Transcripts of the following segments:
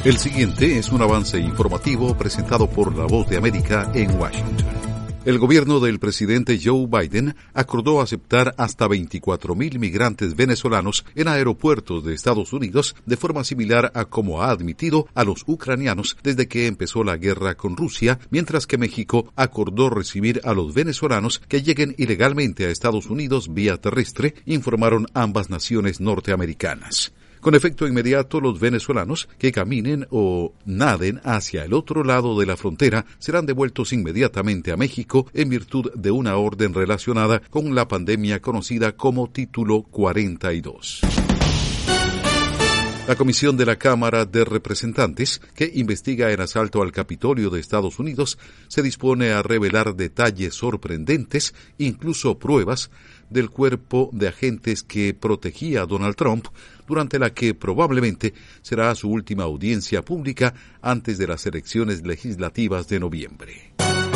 El siguiente es un avance informativo presentado por La Voz de América en Washington. El gobierno del presidente Joe Biden acordó aceptar hasta 24,000 migrantes venezolanos en aeropuertos de Estados Unidos de forma similar a como ha admitido a los ucranianos desde que empezó la guerra con Rusia, mientras que México acordó recibir a los venezolanos que lleguen ilegalmente a Estados Unidos vía terrestre, informaron ambas naciones norteamericanas. Con efecto inmediato, los venezolanos que caminen o naden hacia el otro lado de la frontera serán devueltos inmediatamente a México en virtud de una orden relacionada con la pandemia conocida como Título 42. La Comisión de la Cámara de Representantes, que investiga el asalto al Capitolio de Estados Unidos, se dispone a revelar detalles sorprendentes, incluso pruebas, del cuerpo de agentes que protegía a Donald Trump durante la que probablemente será su última audiencia pública antes de las elecciones legislativas de noviembre.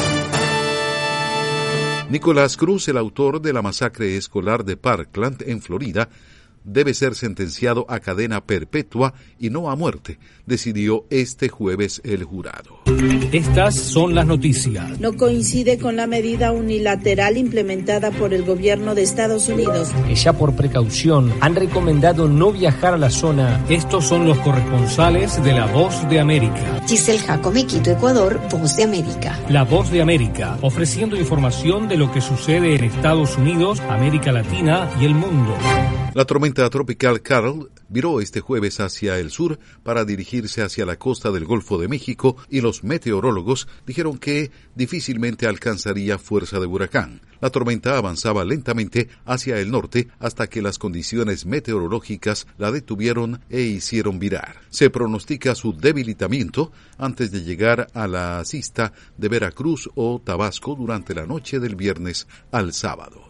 Nicolás Cruz, el autor de la masacre escolar de Parkland, en Florida, debe ser sentenciado a cadena perpetua y no a muerte, decidió este jueves el jurado. Estas son las noticias. No coincide con la medida unilateral implementada por el gobierno de Estados Unidos. Que ya por precaución han recomendado no viajar a la zona. Estos son los corresponsales de La Voz de América. Giselle Jacome, Quito, Ecuador, Voz de América. La Voz de América, ofreciendo información de lo que sucede en Estados Unidos, América Latina y el mundo. La tormenta tropical Carol viró este jueves hacia el sur para dirigirse hacia la costa del Golfo de México y los meteorólogos dijeron que difícilmente alcanzaría fuerza de huracán. La tormenta avanzaba lentamente hacia el norte hasta que las condiciones meteorológicas la detuvieron e hicieron virar. Se pronostica su debilitamiento antes de llegar a la sista de Veracruz o Tabasco durante la noche del viernes al sábado.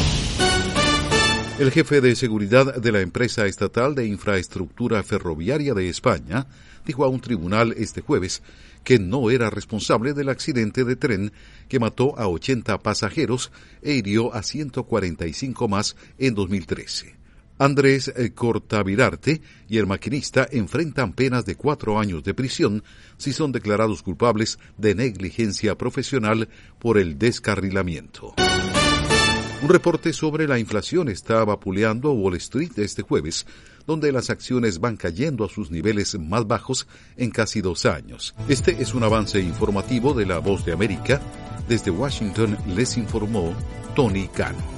El jefe de seguridad de la empresa estatal de infraestructura ferroviaria de España dijo a un tribunal este jueves que no era responsable del accidente de tren que mató a 80 pasajeros e hirió a 145 más en 2013. Andrés Cortavirarte y el maquinista enfrentan penas de 4 años de prisión si son declarados culpables de negligencia profesional por el descarrilamiento. Un reporte sobre la inflación está vapuleando Wall Street este jueves, donde las acciones van cayendo a sus niveles más bajos en casi 2 años. Este es un avance informativo de La Voz de América. Desde Washington les informó Tony Cano.